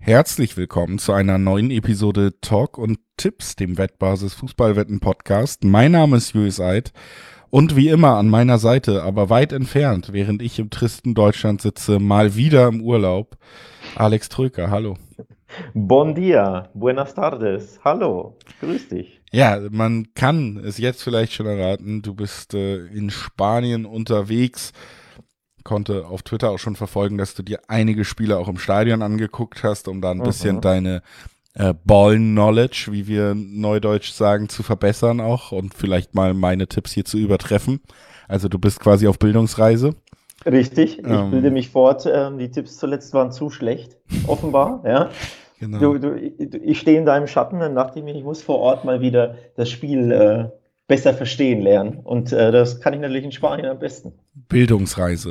Herzlich willkommen zu einer neuen Episode Talk und Tipps, dem Wettbasis Fußballwetten Podcast. Mein Name ist Julius Eid und wie immer an meiner Seite, aber weit entfernt, während ich im tristen Deutschland sitze, mal wieder im Urlaub, Alex Tröker. Hallo. Bon dia, buenas tardes, hallo, grüß dich. Ja, man kann es jetzt vielleicht schon erraten, du bist in Spanien unterwegs. Konnte auf Twitter auch schon verfolgen, dass du dir einige Spiele auch im Stadion angeguckt hast, um da ein bisschen deine Ball-Knowledge, wie wir neudeutsch sagen, zu verbessern auch und vielleicht mal meine Tipps hier zu übertreffen. Also du bist quasi auf Bildungsreise. Richtig, ich bilde mich fort, die Tipps zuletzt waren zu schlecht, offenbar, ja. Genau. Ich stehe in deinem Schatten und dachte mir, ich muss vor Ort mal wieder das Spiel besser verstehen lernen und das kann ich natürlich in Spanien am besten. Bildungsreise,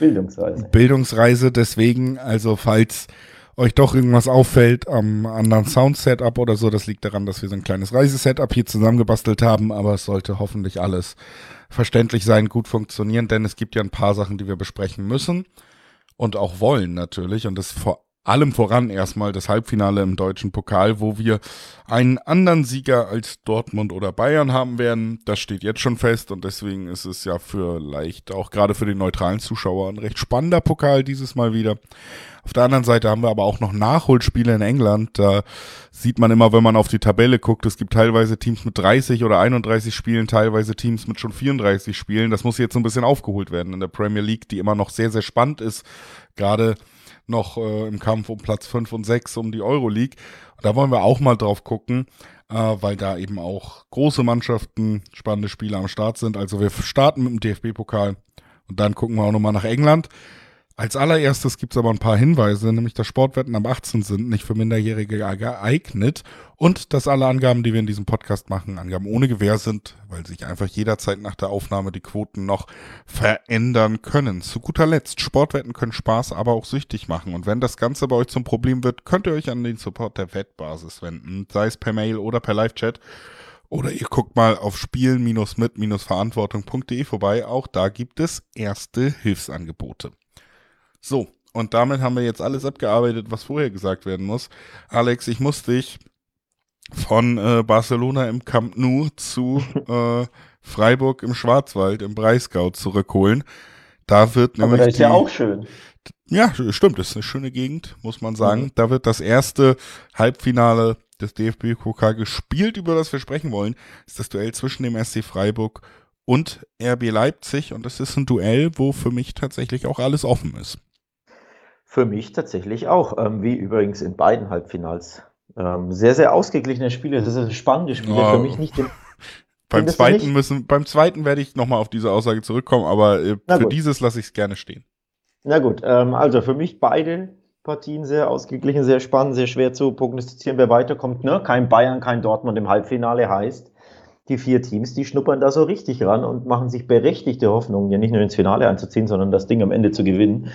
deswegen, also falls euch doch irgendwas auffällt am anderen Sound-Setup oder so, das liegt daran, dass wir so ein kleines Reisesetup hier zusammengebastelt haben, aber es sollte hoffentlich alles verständlich sein, gut funktionieren, denn es gibt ja ein paar Sachen, die wir besprechen müssen und auch wollen natürlich, und das vor allem voran erstmal das Halbfinale im deutschen Pokal, wo wir einen anderen Sieger als Dortmund oder Bayern haben werden. Das steht jetzt schon fest und deswegen ist es ja vielleicht auch gerade für den neutralen Zuschauer ein recht spannender Pokal dieses Mal wieder. Auf der anderen Seite haben wir aber auch noch Nachholspiele in England. Da sieht man immer, wenn man auf die Tabelle guckt, es gibt teilweise Teams mit 30 oder 31 Spielen, teilweise Teams mit schon 34 Spielen. Das muss jetzt so ein bisschen aufgeholt werden in der Premier League, die immer noch sehr, sehr spannend ist. Gerade noch im Kampf um Platz 5 und 6 um die Euroleague. Da wollen wir auch mal drauf gucken, weil da eben auch große Mannschaften, spannende Spiele am Start sind. Also wir starten mit dem DFB-Pokal und dann gucken wir auch nochmal nach England. Als allererstes gibt es aber ein paar Hinweise, nämlich dass Sportwetten ab 18 sind, nicht für Minderjährige geeignet und dass alle Angaben, die wir in diesem Podcast machen, Angaben ohne Gewähr sind, weil sich einfach jederzeit nach der Aufnahme die Quoten noch verändern können. Zu guter Letzt, Sportwetten können Spaß, aber auch süchtig machen und wenn das Ganze bei euch zum Problem wird, könnt ihr euch an den Support der Wettbasis wenden, sei es per Mail oder per Live-Chat. Oder ihr guckt mal auf spielen-mit-verantwortung.de vorbei, auch da gibt es erste Hilfsangebote. So, und damit haben wir jetzt alles abgearbeitet, was vorher gesagt werden muss. Alex, ich muss dich von Barcelona im Camp Nou zu Freiburg im Schwarzwald im Breisgau zurückholen. Da wird nämlich aber das ist ja auch schön. Ja, stimmt, das ist eine schöne Gegend, muss man sagen. Da wird das erste Halbfinale des DFB-Pokal gespielt, über das wir sprechen wollen. Das ist das Duell zwischen dem SC Freiburg und RB Leipzig. Und das ist ein Duell, wo für mich tatsächlich auch alles offen ist. Für mich tatsächlich auch, wie übrigens in beiden Halbfinals. Sehr, sehr ausgeglichene Spiele, das sind spannende Spiele, für mich nicht. Beim zweiten werde ich nochmal auf diese Aussage zurückkommen, aber für dieses lasse ich es gerne stehen. Na gut, also für mich beide Partien sehr ausgeglichen, sehr spannend, sehr schwer zu prognostizieren, wer weiterkommt. Ne? Kein Bayern, kein Dortmund im Halbfinale heißt, die 4 Teams, die schnuppern da so richtig ran und machen sich berechtigte Hoffnungen, ja nicht nur ins Finale einzuziehen, sondern das Ding am Ende zu gewinnen.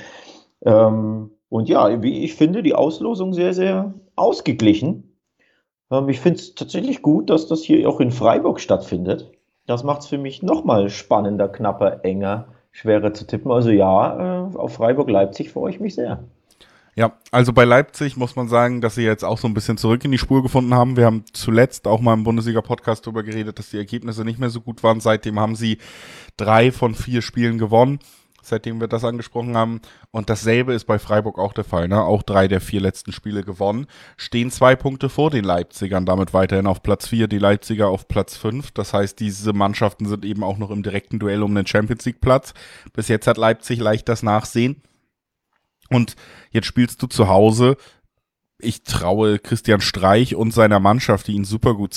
Und ja, wie ich finde, die Auslosung sehr, sehr ausgeglichen. Ich finde es tatsächlich gut, dass das hier auch in Freiburg stattfindet. Das macht es für mich nochmal spannender, knapper, enger, schwerer zu tippen. Also ja, auf Freiburg-Leipzig freue ich mich sehr. Ja, also bei Leipzig muss man sagen, dass sie jetzt auch so ein bisschen zurück in die Spur gefunden haben. Wir haben zuletzt auch mal im Bundesliga-Podcast darüber geredet, dass die Ergebnisse nicht mehr so gut waren. Seitdem haben sie 3 von 4 Spielen gewonnen, seitdem wir das angesprochen haben. Und dasselbe ist bei Freiburg auch der Fall, ne? Auch 3 der 4 letzten Spiele gewonnen. Stehen 2 Punkte vor den Leipzigern, damit weiterhin auf Platz 4, die Leipziger auf Platz 5. Das heißt, diese Mannschaften sind eben auch noch im direkten Duell um den Champions-League-Platz. Bis jetzt hat Leipzig leicht das Nachsehen. Und jetzt spielst du zu Hause. Ich traue Christian Streich und seiner Mannschaft, die ihn super gut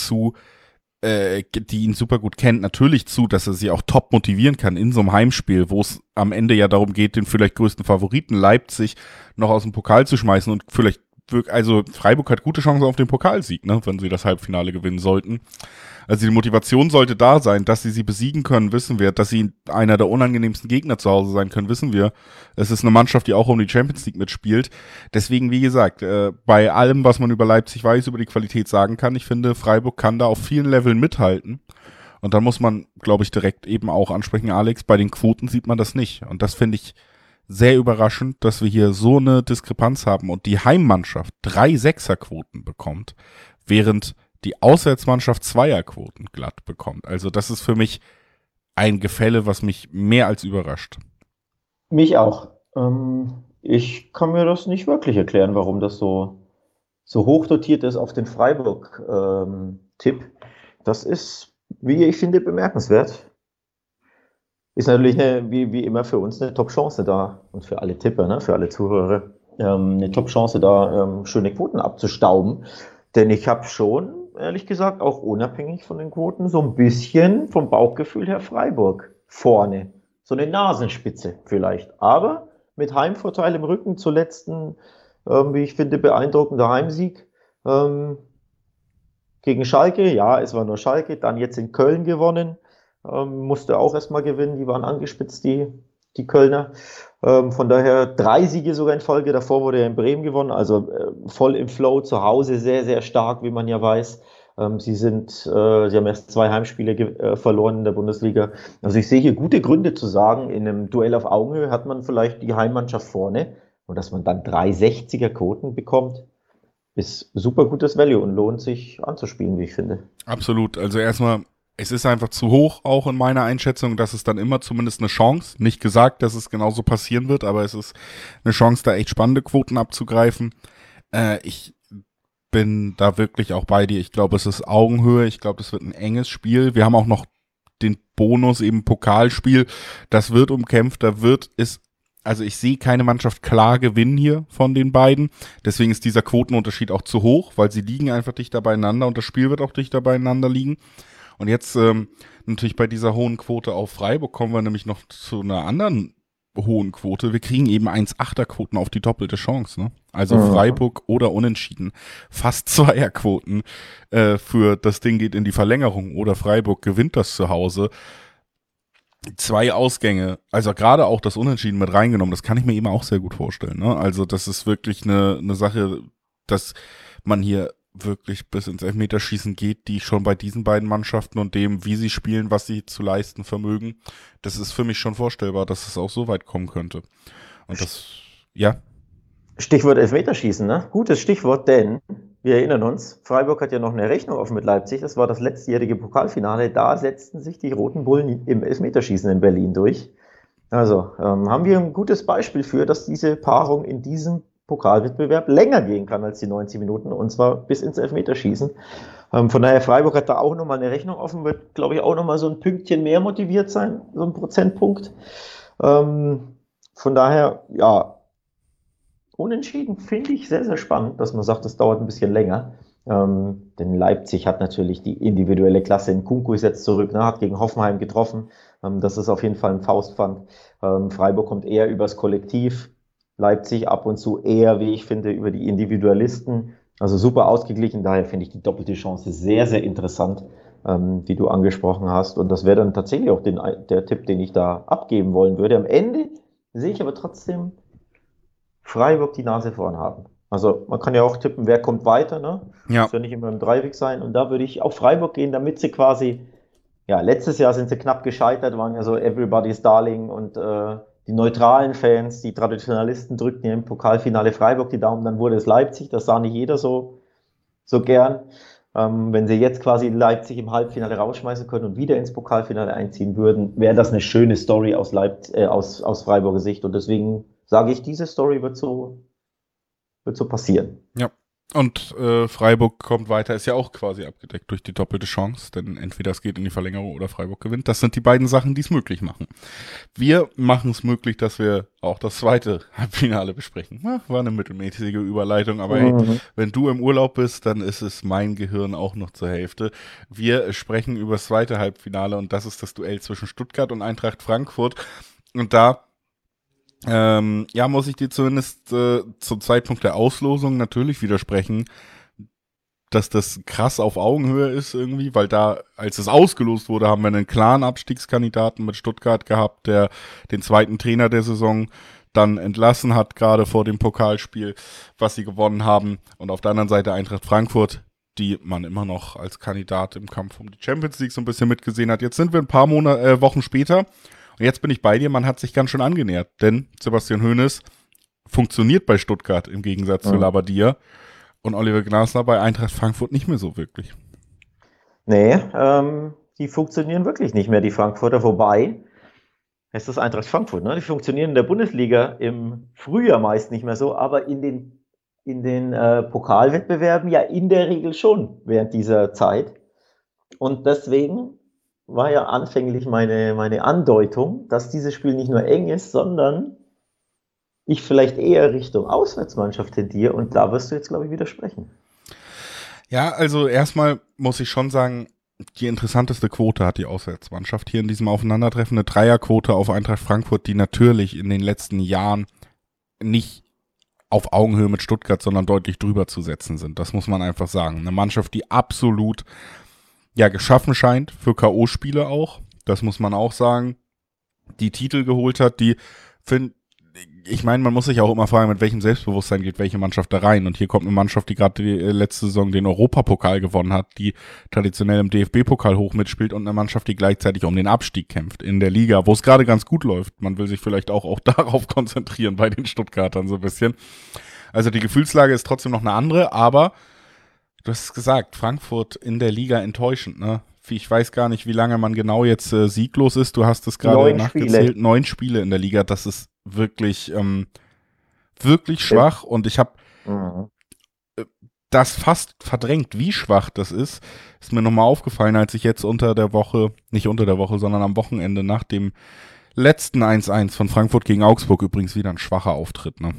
kennt, natürlich zu, dass er sie auch top motivieren kann in so einem Heimspiel, wo es am Ende ja darum geht, den vielleicht größten Favoriten Leipzig noch aus dem Pokal zu schmeißen und vielleicht, also Freiburg hat gute Chancen auf den Pokalsieg, ne, wenn sie das Halbfinale gewinnen sollten. Also die Motivation sollte da sein, dass sie besiegen können, wissen wir, dass sie einer der unangenehmsten Gegner zu Hause sein können, wissen wir. Es ist eine Mannschaft, die auch um die Champions League mitspielt. Deswegen, wie gesagt, bei allem, was man über Leipzig weiß, über die Qualität sagen kann, ich finde, Freiburg kann da auf vielen Leveln mithalten. Und dann muss man, glaube ich, direkt eben auch ansprechen, Alex, bei den Quoten sieht man das nicht. Und das finde ich sehr überraschend, dass wir hier so eine Diskrepanz haben und die Heimmannschaft 3 Sechserquoten bekommt, während die Auswärtsmannschaft Zweierquoten glatt bekommt. Also das ist für mich ein Gefälle, was mich mehr als überrascht. Mich auch. Ich kann mir das nicht wirklich erklären, warum das so hoch dotiert ist auf den Freiburg-Tipp. Das ist, wie ich finde, bemerkenswert. Ist natürlich wie immer für uns eine Top-Chance da und für alle Tipper, ne, für alle Zuhörer, eine Top-Chance da, schöne Quoten abzustauben. Denn ich habe schon, ehrlich gesagt, auch unabhängig von den Quoten, so ein bisschen vom Bauchgefühl her Freiburg vorne. So eine Nasenspitze vielleicht. Aber mit Heimvorteil im Rücken zuletzt ein, wie ich finde, beeindruckender Heimsieg. Gegen Schalke, ja, es war nur Schalke, dann jetzt in Köln gewonnen. Musste auch erstmal gewinnen, die waren angespitzt, die Kölner. Von daher 3 Siege sogar in Folge, davor wurde er in Bremen gewonnen, also voll im Flow, zu Hause sehr, sehr stark, wie man ja weiß. Sie haben erst 2 Heimspiele verloren in der Bundesliga. Also ich sehe hier gute Gründe zu sagen, in einem Duell auf Augenhöhe hat man vielleicht die Heimmannschaft vorne und dass man dann 3 60er Quoten bekommt, ist super gutes Value und lohnt sich anzuspielen, wie ich finde. Absolut, also erstmal, es ist einfach zu hoch, auch in meiner Einschätzung. Das ist dann immer zumindest eine Chance. Nicht gesagt, dass es genauso passieren wird, aber es ist eine Chance, da echt spannende Quoten abzugreifen. Ich bin da wirklich auch bei dir. Ich glaube, es ist Augenhöhe. Ich glaube, es wird ein enges Spiel. Wir haben auch noch den Bonus, eben Pokalspiel. Das wird umkämpft. Also ich sehe keine Mannschaft klar gewinnen hier von den beiden. Deswegen ist dieser Quotenunterschied auch zu hoch, weil sie liegen einfach dichter beieinander und das Spiel wird auch dichter beieinander liegen. Und jetzt natürlich bei dieser hohen Quote auf Freiburg kommen wir nämlich noch zu einer anderen hohen Quote. Wir kriegen eben 1,8er Quoten auf die doppelte Chance. Ne? Also Freiburg oder Unentschieden. Fast Zweierquoten für das Ding geht in die Verlängerung oder Freiburg gewinnt das zu Hause. 2 Ausgänge, also gerade auch das Unentschieden mit reingenommen, das kann ich mir eben auch sehr gut vorstellen. Ne? Also das ist wirklich eine Sache, dass man hier wirklich bis ins Elfmeterschießen geht, die schon bei diesen beiden Mannschaften und dem, wie sie spielen, was sie zu leisten vermögen, das ist für mich schon vorstellbar, dass es auch so weit kommen könnte. Und das, ja. Stichwort Elfmeterschießen, ne? Gutes Stichwort, denn wir erinnern uns, Freiburg hat ja noch eine Rechnung offen mit Leipzig, das war das letztjährige Pokalfinale, da setzten sich die Roten Bullen im Elfmeterschießen in Berlin durch. Also haben wir ein gutes Beispiel für, dass diese Paarung in diesem Pokalwettbewerb länger gehen kann als die 90 Minuten und zwar bis ins Elfmeterschießen. Von daher, Freiburg hat da auch nochmal eine Rechnung offen, wird, glaube ich, auch nochmal so ein Pünktchen mehr motiviert sein, so ein Prozentpunkt. Von daher, ja, Unentschieden finde ich sehr, sehr spannend, dass man sagt, das dauert ein bisschen länger. Denn Leipzig hat natürlich die individuelle Klasse. Nkunku ist jetzt zurück, ne, hat gegen Hoffenheim getroffen. Das ist auf jeden Fall ein Faustpfand. Freiburg kommt eher übers Kollektiv. Leipzig ab und zu eher, wie ich finde, über die Individualisten. Also super ausgeglichen. Daher finde ich die doppelte Chance sehr, sehr interessant, die du angesprochen hast. Und das wäre dann tatsächlich auch der Tipp, den ich da abgeben wollen würde. Am Ende sehe ich aber trotzdem Freiburg die Nase vorn haben. Also man kann ja auch tippen, wer kommt weiter, ne? Ja. Muss ja nicht immer im Dreiweg sein. Und da würde ich auf Freiburg gehen, damit sie quasi, ja, letztes Jahr sind sie knapp gescheitert, waren ja so Everybody's Darling und die neutralen Fans, die Traditionalisten drückten ja im Pokalfinale Freiburg die Daumen, dann wurde es Leipzig, das sah nicht jeder so gern. Wenn sie jetzt quasi Leipzig im Halbfinale rausschmeißen können und wieder ins Pokalfinale einziehen würden, wäre das eine schöne Story aus Freiburger Sicht. Und deswegen sage ich, diese Story wird so passieren. Ja. Und Freiburg kommt weiter, ist ja auch quasi abgedeckt durch die doppelte Chance, denn entweder es geht in die Verlängerung oder Freiburg gewinnt. Das sind die beiden Sachen, die es möglich machen. Wir machen es möglich, dass wir auch das zweite Halbfinale besprechen. War eine mittelmäßige Überleitung, aber hey, wenn du im Urlaub bist, dann ist es mein Gehirn auch noch zur Hälfte. Wir sprechen über das zweite Halbfinale und das ist das Duell zwischen Stuttgart und Eintracht Frankfurt. Und da muss ich dir zumindest zum Zeitpunkt der Auslosung natürlich widersprechen, dass das krass auf Augenhöhe ist irgendwie, weil da, als es ausgelost wurde, haben wir einen klaren Abstiegskandidaten mit Stuttgart gehabt, der den zweiten Trainer der Saison dann entlassen hat, gerade vor dem Pokalspiel, was sie gewonnen haben. Und auf der anderen Seite Eintracht Frankfurt, die man immer noch als Kandidat im Kampf um die Champions League so ein bisschen mitgesehen hat. Jetzt sind wir ein paar Wochen später. Und jetzt bin ich bei dir, man hat sich ganz schön angenähert, denn Sebastian Hoeneß funktioniert bei Stuttgart im Gegensatz zu Labbadia und Oliver Glasner bei Eintracht Frankfurt nicht mehr so wirklich. Nee, die funktionieren wirklich nicht mehr, die Frankfurter. Wobei, es ist Eintracht Frankfurt, ne? Die funktionieren in der Bundesliga im Frühjahr meist nicht mehr so, aber in den Pokalwettbewerben ja in der Regel schon während dieser Zeit. Und deswegen war ja anfänglich meine Andeutung, dass dieses Spiel nicht nur eng ist, sondern ich vielleicht eher Richtung Auswärtsmannschaft tendiere. Und da wirst du jetzt, glaube ich, widersprechen. Ja, also erstmal muss ich schon sagen, die interessanteste Quote hat die Auswärtsmannschaft hier in diesem Aufeinandertreffen. Eine Dreierquote auf Eintracht Frankfurt, die natürlich in den letzten Jahren nicht auf Augenhöhe mit Stuttgart, sondern deutlich drüber zu setzen sind. Das muss man einfach sagen. Eine Mannschaft, die absolut geschaffen scheint für K.O.-Spiele auch. Das muss man auch sagen. Die Titel geholt hat, ich meine, man muss sich auch immer fragen, mit welchem Selbstbewusstsein geht welche Mannschaft da rein. Und hier kommt eine Mannschaft, die gerade die letzte Saison den Europapokal gewonnen hat, die traditionell im DFB-Pokal hoch mitspielt und eine Mannschaft, die gleichzeitig um den Abstieg kämpft in der Liga, wo es gerade ganz gut läuft. Man will sich vielleicht auch darauf konzentrieren bei den Stuttgartern so ein bisschen. Also die Gefühlslage ist trotzdem noch eine andere, aber du hast es gesagt, Frankfurt in der Liga enttäuschend, ne? Ich weiß gar nicht, wie lange man genau jetzt sieglos ist. Du hast es gerade nachgezählt. 9 Spiele in der Liga. Das ist wirklich, wirklich schwach. Und ich habe das fast verdrängt, wie schwach das ist. Ist mir nochmal aufgefallen, als ich jetzt nicht unter der Woche, sondern am Wochenende nach dem letzten 1-1 von Frankfurt gegen Augsburg, übrigens wieder ein schwacher Auftritt, ne?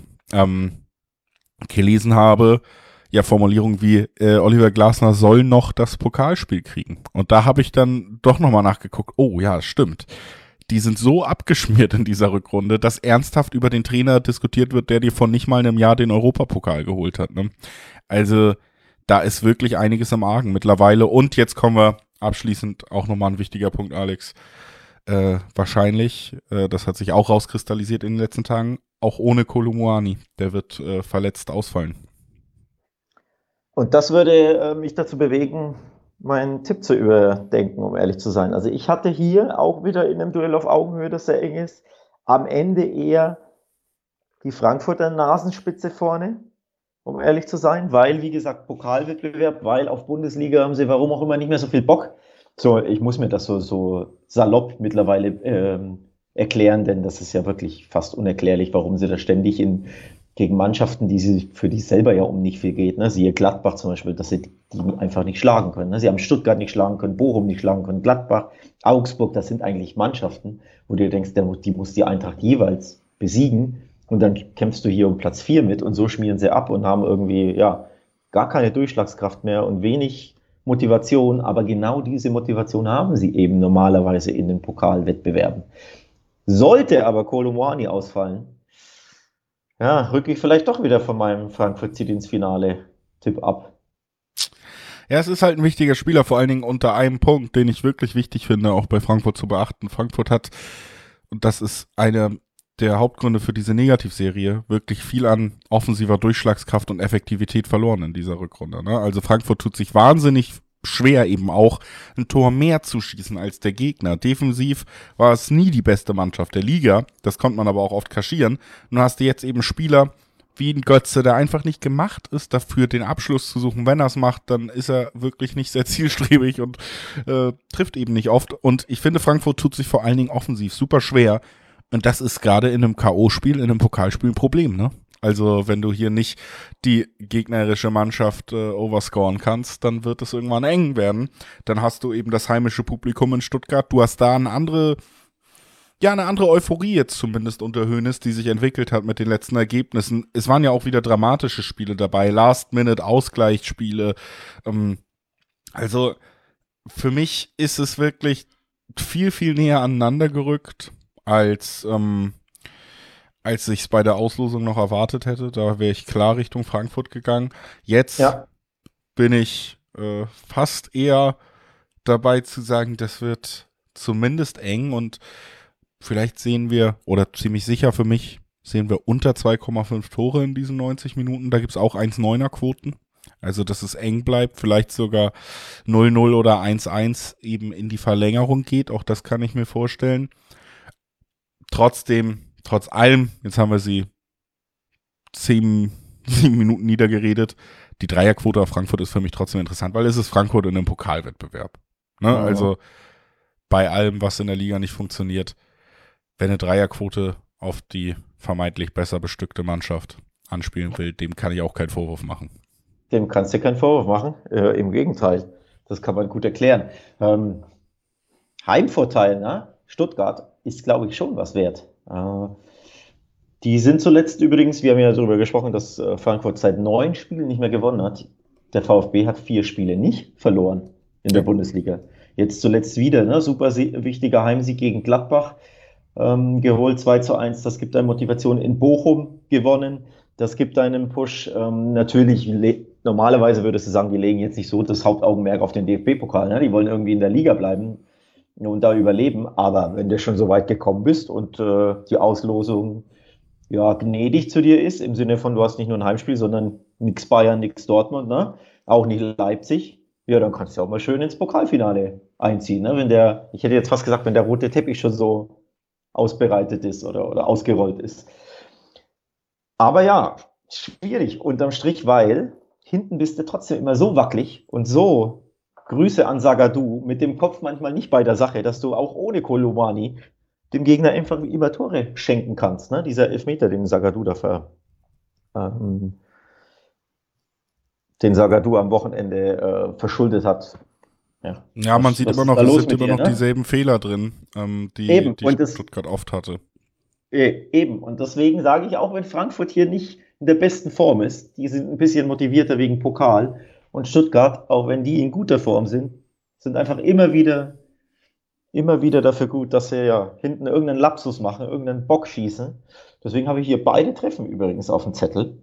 Gelesen habe, Formulierung wie Oliver Glasner soll noch das Pokalspiel kriegen. Und da habe ich dann doch nochmal nachgeguckt. Oh ja, stimmt. Die sind so abgeschmiert in dieser Rückrunde, dass ernsthaft über den Trainer diskutiert wird, der dir vor nicht mal einem Jahr den Europapokal geholt hat. Ne? Also da ist wirklich einiges im Argen mittlerweile. Und jetzt kommen wir abschließend auch nochmal ein wichtiger Punkt, Alex. Wahrscheinlich, das hat sich auch rauskristallisiert in den letzten Tagen, auch ohne Kolo Muani. Der wird verletzt ausfallen. Und das würde mich dazu bewegen, meinen Tipp zu überdenken, um ehrlich zu sein. Also ich hatte hier auch wieder in einem Duell auf Augenhöhe, das sehr eng ist, am Ende eher die Frankfurter Nasenspitze vorne, um ehrlich zu sein, weil, wie gesagt, Pokalwettbewerb, weil auf Bundesliga haben sie warum auch immer nicht mehr so viel Bock. So, ich muss mir das so salopp mittlerweile erklären, denn das ist ja wirklich fast unerklärlich, warum sie da ständig gegen Mannschaften, für die es selber ja um nicht viel geht, ne? Siehe Gladbach zum Beispiel, dass sie die einfach nicht schlagen können. Ne? Sie haben Stuttgart nicht schlagen können, Bochum nicht schlagen können, Gladbach, Augsburg, das sind eigentlich Mannschaften, wo du denkst, die muss die Eintracht jeweils besiegen und dann kämpfst du hier um Platz 4 mit und so schmieren sie ab und haben irgendwie, gar keine Durchschlagskraft mehr und wenig Motivation, aber genau diese Motivation haben sie eben normalerweise in den Pokalwettbewerben. Sollte aber Kolo Muani ausfallen, rücke ich vielleicht doch wieder von meinem Frankfurt zieht ins Finale Tipp ab. Ja, es ist halt ein wichtiger Spieler, vor allen Dingen unter einem Punkt, den ich wirklich wichtig finde, auch bei Frankfurt zu beachten. Frankfurt hat, und das ist einer der Hauptgründe für diese Negativserie, wirklich viel an offensiver Durchschlagskraft und Effektivität verloren in dieser Rückrunde. Ne? Also Frankfurt tut sich wahnsinnig schwer, eben auch ein Tor mehr zu schießen als der Gegner. Defensiv war es nie die beste Mannschaft der Liga, das konnte man aber auch oft kaschieren. Nun hast du jetzt eben Spieler wie ein Götze, der einfach nicht gemacht ist, dafür den Abschluss zu suchen. Wenn er es macht, dann ist er wirklich nicht sehr zielstrebig und trifft eben nicht oft. Und ich finde, Frankfurt tut sich vor allen Dingen offensiv super schwer. Und das ist gerade in einem K.O.-Spiel, in einem Pokalspiel ein Problem, ne? Also wenn du hier nicht die gegnerische Mannschaft overscoren kannst, dann wird es irgendwann eng werden. Dann hast du eben das heimische Publikum in Stuttgart. Du hast da eine andere Euphorie jetzt zumindest unter Hoeneß, die sich entwickelt hat mit den letzten Ergebnissen. Es waren ja auch wieder dramatische Spiele dabei, Last-Minute-Ausgleichsspiele. Also für mich ist es wirklich viel, viel näher aneinander gerückt, als ich es bei der Auslosung noch erwartet hätte. Da wäre ich klar Richtung Frankfurt gegangen. Jetzt bin ich fast eher dabei zu sagen, das wird zumindest eng und vielleicht sehen wir, oder ziemlich sicher für mich, sehen wir unter 2,5 Tore in diesen 90 Minuten. Da gibt es auch 1,9er Quoten. Also, dass es eng bleibt, vielleicht sogar 0-0 oder 1-1 eben in die Verlängerung geht. Auch das kann ich mir vorstellen. trotzdem, trotz allem, jetzt haben wir sie 7 Minuten niedergeredet, die Dreierquote auf Frankfurt ist für mich trotzdem interessant, weil es ist Frankfurt in einem Pokalwettbewerb. Ne? Also bei allem, was in der Liga nicht funktioniert, wenn eine Dreierquote auf die vermeintlich besser bestückte Mannschaft anspielen will, dem kann ich auch keinen Vorwurf machen. Dem kannst du keinen Vorwurf machen. Im Gegenteil, das kann man gut erklären. Heimvorteil, ne? Stuttgart ist, glaube ich, schon was wert. Die sind zuletzt übrigens, wir haben ja darüber gesprochen, dass Frankfurt seit 9 Spielen nicht mehr gewonnen hat. Der VfB hat 4 Spiele nicht verloren in der Bundesliga. Jetzt zuletzt wieder, ne? Super wichtiger Heimsieg gegen Gladbach geholt, 2:1. Das gibt eine Motivation. In Bochum gewonnen. Das gibt einen Push. Natürlich, normalerweise würdest du sagen, die legen jetzt nicht so das Hauptaugenmerk auf den DFB-Pokal. Ne? Die wollen irgendwie in der Liga bleiben und da überleben. Aber wenn du schon so weit gekommen bist und die Auslosung ja gnädig zu dir ist, im Sinne von, du hast nicht nur ein Heimspiel, sondern nix Bayern, nix Dortmund, ne? Auch nicht Leipzig, ja, dann kannst du auch mal schön ins Pokalfinale einziehen. Ne? Ich hätte jetzt fast gesagt, wenn der rote Teppich schon so ausbereitet ist oder ausgerollt ist. Aber ja, schwierig unterm Strich, weil hinten bist du trotzdem immer so wackelig und so, Grüße an Zagadou, mit dem Kopf manchmal nicht bei der Sache, dass du auch ohne Koulibaly dem Gegner einfach immer Tore schenken kannst. Ne? Dieser Elfmeter, den Zagadou am Wochenende verschuldet hat. Ja, man sieht immer noch, es sind immer noch dieselben Fehler drin, die Stuttgart oft hatte. Eben, und deswegen sage ich auch, wenn Frankfurt hier nicht in der besten Form ist, die sind ein bisschen motivierter wegen Pokal, und Stuttgart, auch wenn die in guter Form sind einfach immer wieder dafür gut, dass sie ja hinten irgendeinen Lapsus machen, irgendeinen Bock schießen. Deswegen habe ich hier beide Treffen übrigens auf dem Zettel.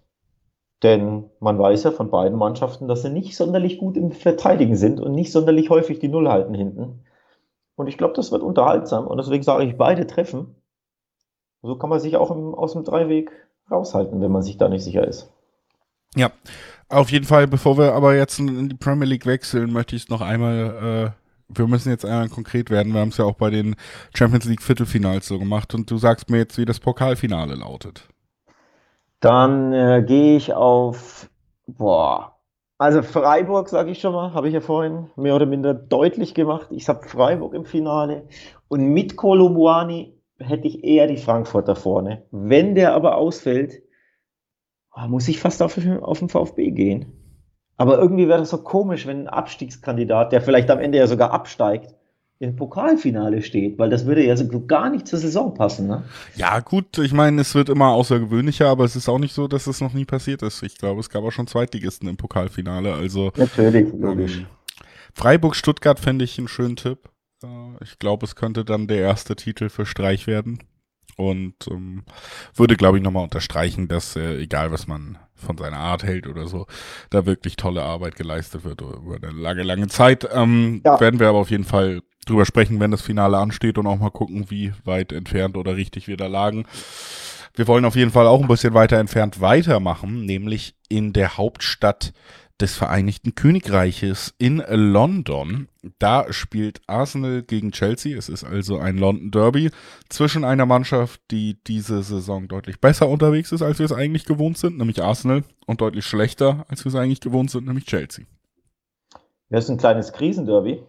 Denn man weiß ja von beiden Mannschaften, dass sie nicht sonderlich gut im Verteidigen sind und nicht sonderlich häufig die Null halten hinten. Und ich glaube, das wird unterhaltsam. Und deswegen sage ich, beide Treffen. So kann man sich auch aus dem Dreiweg raushalten, wenn man sich da nicht sicher ist. Ja, auf jeden Fall. Bevor wir aber jetzt in die Premier League wechseln, möchte ich es noch einmal, wir müssen jetzt einmal konkret werden. Wir haben es ja auch bei den Champions League Viertelfinals so gemacht. Und du sagst mir jetzt, wie das Pokalfinale lautet. Dann gehe ich auf, also Freiburg, sage ich schon mal, habe ich ja vorhin mehr oder minder deutlich gemacht. Ich habe Freiburg im Finale und mit Kolo Muani hätte ich eher die Frankfurter vorne. Wenn der aber ausfällt, muss ich fast auf den VfB gehen. Aber irgendwie wäre das so komisch, wenn ein Abstiegskandidat, der vielleicht am Ende ja sogar absteigt, im Pokalfinale steht, weil das würde ja so gar nicht zur Saison passen, ne? Ja, gut, ich meine, es wird immer außergewöhnlicher, aber es ist auch nicht so, dass es noch nie passiert ist. Ich glaube, es gab auch schon Zweitligisten im Pokalfinale, also. Natürlich, logisch. Freiburg-Stuttgart fände ich einen schönen Tipp. Ich glaube, es könnte dann der erste Titel für Streich werden. Und würde, glaube ich, nochmal unterstreichen, dass, egal was man von seiner Art hält oder so, da wirklich tolle Arbeit geleistet wird über eine lange, lange Zeit. Werden wir aber auf jeden Fall drüber sprechen, wenn das Finale ansteht und auch mal gucken, wie weit entfernt oder richtig wir da lagen. Wir wollen auf jeden Fall auch ein bisschen weiter entfernt weitermachen, nämlich in der Hauptstadt des Vereinigten Königreiches in London. Da spielt Arsenal gegen Chelsea. Es ist also ein London Derby zwischen einer Mannschaft, die diese Saison deutlich besser unterwegs ist, als wir es eigentlich gewohnt sind, nämlich Arsenal, und deutlich schlechter, als wir es eigentlich gewohnt sind, nämlich Chelsea. Das ist ein kleines Krisenderby.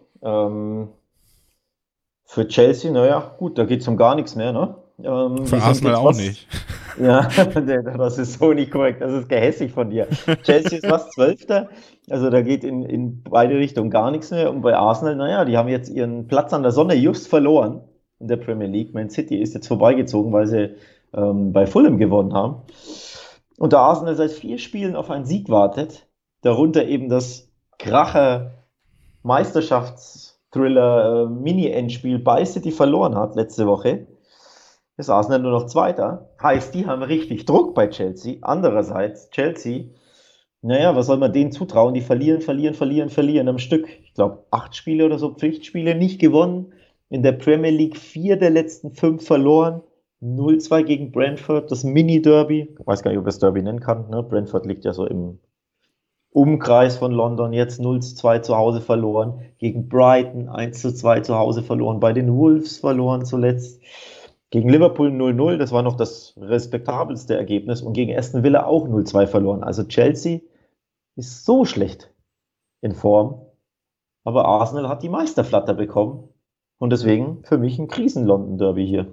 Für Chelsea, naja, gut, da geht es um gar nichts mehr, ne? Für Arsenal auch nicht. Ja, das ist so nicht korrekt, das ist gehässig von dir. Chelsea ist was, 12. Also da geht in beide Richtungen gar nichts mehr. Und bei Arsenal, naja, die haben jetzt ihren Platz an der Sonne just verloren in der Premier League. Man City ist jetzt vorbeigezogen, weil sie bei Fulham gewonnen haben. Und da Arsenal seit 4 Spielen auf einen Sieg wartet, darunter eben das Kracher Meisterschaftsthriller Mini-Endspiel bei City verloren hat letzte Woche, ist Arsenal nur noch Zweiter. Heißt, die haben richtig Druck bei Chelsea. Andererseits, Chelsea, naja, was soll man denen zutrauen? Die verlieren am Stück. Ich glaube, 8 Spiele oder so, Pflichtspiele, nicht gewonnen. In der Premier League 4 der letzten 5 verloren. 0-2 gegen Brentford, das Mini-Derby. Ich weiß gar nicht, ob ich das Derby nennen kann. Ne? Brentford liegt ja so im Umkreis von London. Jetzt 0-2 zu Hause verloren. Gegen Brighton 1-2 zu Hause verloren. Bei den Wolves verloren zuletzt. Gegen Liverpool 0-0, das war noch das respektabelste Ergebnis. Und gegen Aston Villa auch 0-2 verloren. Also Chelsea ist so schlecht in Form. Aber Arsenal hat die Meisterflatter bekommen. Und deswegen für mich ein Krisen-London-Derby hier.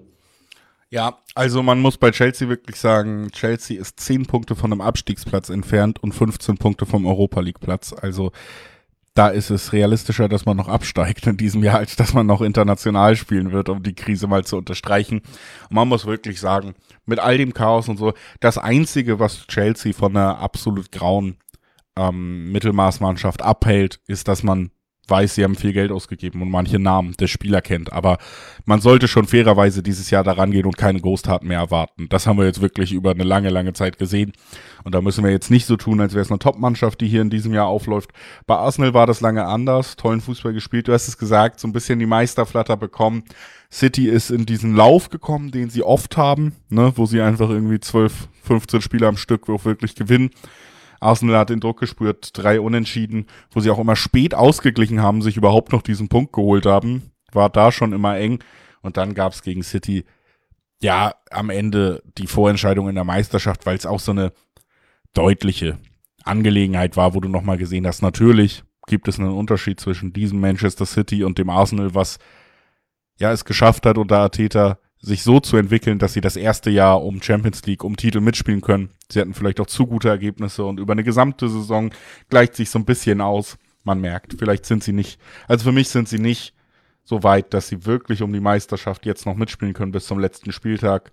Ja, also man muss bei Chelsea wirklich sagen, Chelsea ist 10 Punkte von einem Abstiegsplatz entfernt und 15 Punkte vom Europa-League-Platz. Also da ist es realistischer, dass man noch absteigt in diesem Jahr, als dass man noch international spielen wird, um die Krise mal zu unterstreichen. Und man muss wirklich sagen, mit all dem Chaos und so, das Einzige, was Chelsea von einer absolut grauen Mittelmaßmannschaft abhält, ist, dass man weiß, sie haben viel Geld ausgegeben und manche Namen der Spieler kennt. Aber man sollte schon fairerweise dieses Jahr daran gehen und keine Großtaten mehr erwarten. Das haben wir jetzt wirklich über eine lange, lange Zeit gesehen. Und da müssen wir jetzt nicht so tun, als wäre es eine Top-Mannschaft, die hier in diesem Jahr aufläuft. Bei Arsenal war das lange anders. Tollen Fußball gespielt. Du hast es gesagt, so ein bisschen die Meisterflatter bekommen. City ist in diesen Lauf gekommen, den sie oft haben, ne, wo sie einfach irgendwie 12, 15 Spiele am Stück auch wirklich gewinnen. Arsenal hat den Druck gespürt, 3 Unentschieden, wo sie auch immer spät ausgeglichen haben, sich überhaupt noch diesen Punkt geholt haben. War da schon immer eng. Und dann gab es gegen City, ja, am Ende die Vorentscheidung in der Meisterschaft, weil es auch so eine deutliche Angelegenheit war, wo du nochmal gesehen hast, natürlich gibt es einen Unterschied zwischen diesem Manchester City und dem Arsenal, was ja es geschafft hat, unter Arteta sich so zu entwickeln, dass sie das erste Jahr um Champions League, um Titel mitspielen können. Sie hatten vielleicht auch zu gute Ergebnisse und über eine gesamte Saison gleicht sich so ein bisschen aus. Man merkt, vielleicht sind sie nicht, also für mich sind sie nicht so weit, dass sie wirklich um die Meisterschaft jetzt noch mitspielen können bis zum letzten Spieltag.